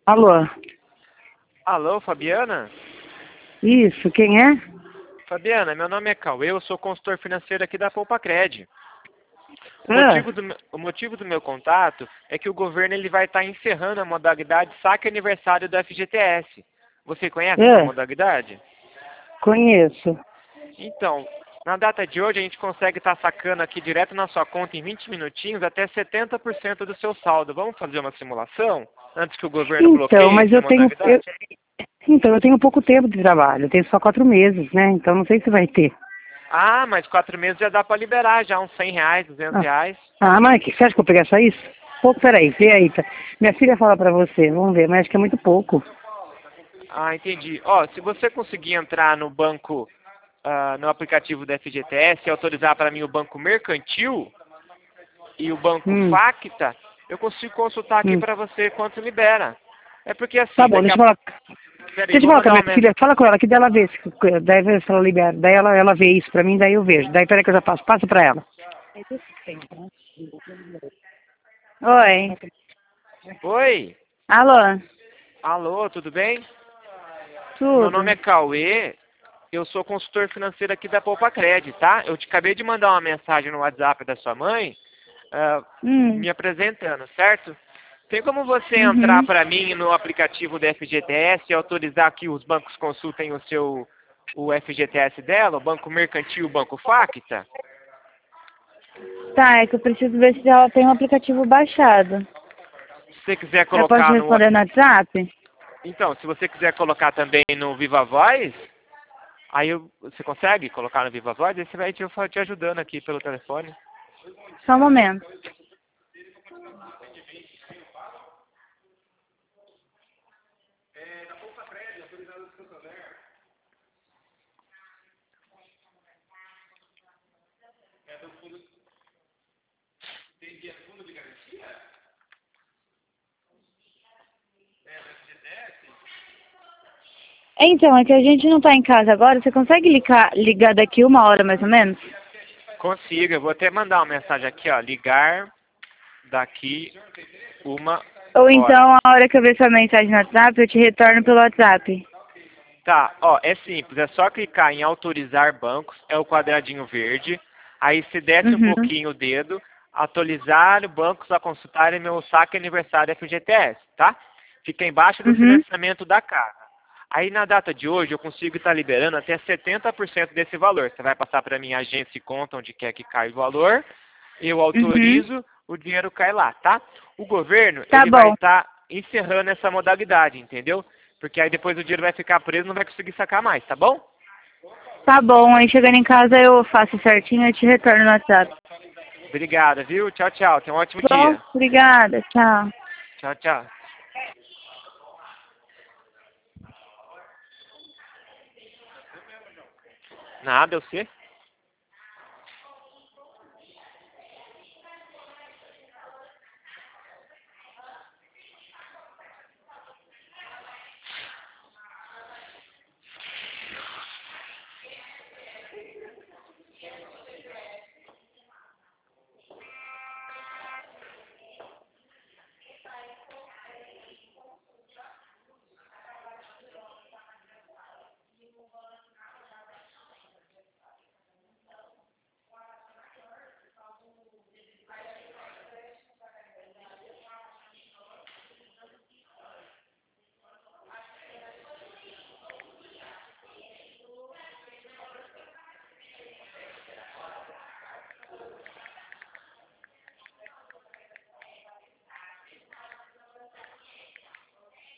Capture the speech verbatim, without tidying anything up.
Alô? Alô, Fabiana? Isso, quem é? Fabiana, meu nome é Cauê, eu sou consultor financeiro aqui da Poupacred. O Ah, motivo, do, meu- o motivo do meu contato é que o governo ele vai estar encerrando a modalidade saque aniversário do F G T S. Você conhece essa ah, modalidade? conheço. Então, na data de hoje a gente consegue estar sacando aqui direto na sua conta em vinte minutinhos até setenta por cento do seu saldo. Vamos fazer uma simulação? Antes que o governo Então, bloqueie mas essa eu tenho, eu, modalidade? então, eu tenho pouco tempo de trabalho, eu tenho só quatro meses, né? Então não sei se vai ter. Ah, mas quatro meses já dá para liberar, já uns cem reais, duzentos Ah, reais. ah mas que- você acha que eu vou pegar só isso? Pô, peraí, vê aí. Tá. Minha filha fala pra você, vamos ver, mas acho que é muito pouco. Ah, entendi. Ó, se você conseguir entrar no banco, ah, no aplicativo da F G T S e autorizar para mim o banco mercantil e o banco Hum, Facta, eu consigo consultar aqui hum. para você quanto libera. É porque Tá assim, bom, daqui deixa a eu falar. pouco... Peraí, Deixa eu vou falar com a mandar minha uma mensagem. filha, fala com ela, que dela vê, se, daí vê se ela libera. Daí ela, ela vê isso pra mim, daí eu vejo. Daí peraí que eu já passo, passa pra ela. Oi. Oi, Alô? alô, tudo bem? Meu nome Tudo? é Cauê, eu sou consultor financeiro aqui da Poupacred, tá? Eu te acabei de mandar uma mensagem no WhatsApp da sua mãe, ah, Hum. me apresentando, certo? Tem como você entrar Uhum. para mim no aplicativo da F G T S e autorizar que os bancos consultem o seu o F G T S dela, o Banco Mercantil, o Banco Facta? Tá, é que eu preciso ver se ela tem um aplicativo baixado. Se você quiser Eu posso colocar no... responder no WhatsApp? Então, se você quiser colocar também no Viva Voz, aí eu- você consegue colocar no Viva Voz, aí você vai te, eu vou te ajudando aqui pelo telefone. Só um momento. Então, é que a gente não tá em casa agora. Você consegue ligar, ligar daqui uma hora mais ou menos? Consigo, eu vou até mandar uma mensagem aqui, ó, ligar daqui uma Ou hora. então, a hora que eu ver sua mensagem no WhatsApp, eu te retorno pelo WhatsApp. Tá, ó, é simples, é só clicar em autorizar bancos, é o quadradinho verde, aí se desce um Uhum. pouquinho o dedo, atualizar bancos a consultarem meu saque aniversário F G T S, tá? Fica embaixo do Uhum. financiamento da casa. Aí na data de hoje eu consigo estar liberando até setenta por cento desse valor. Você vai passar para minha agência e conta onde quer que caia o valor, eu Uhum. autorizo, o dinheiro cai lá, tá? O governo, Tá ele vai bom. estar encerrando essa modalidade, entendeu? Porque aí depois o dinheiro vai ficar preso e não vai conseguir sacar mais, tá bom? Tá bom. Aí chegando em casa eu faço certinho e te retorno no WhatsApp. Obrigada, viu? Tchau, tchau. Tenha um ótimo Bom, dia. obrigada. Tchau. Tchau, tchau. Nada, eu sei.